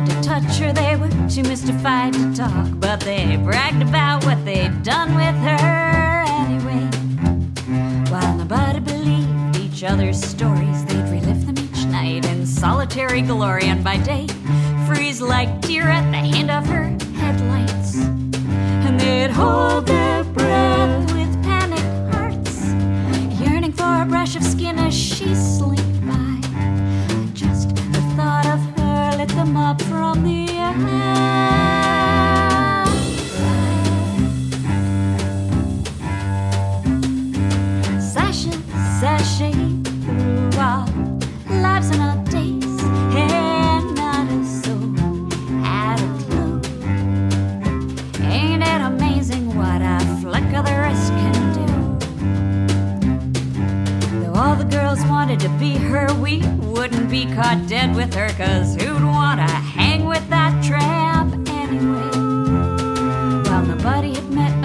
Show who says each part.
Speaker 1: wanted to touch her, they were too mystified to talk, but they bragged about what they'd done with her anyway. While nobody believed each other's stories, they'd relive them each night in solitary glory, and by day freeze like deer at the hand of her headlights. And they'd hold their breath with panicked hearts, yearning for a brush of skin as she slipped by. Just the thought of her lit them up from the outside. Sashaying through our lives and our days, and not a soul had a clue. Ain't it amazing what a flick of the wrist can do? Though all the girls wanted to be her, we wouldn't be caught dead with her, 'cause who'd want to hang with that tramp anyway? Well, nobody had met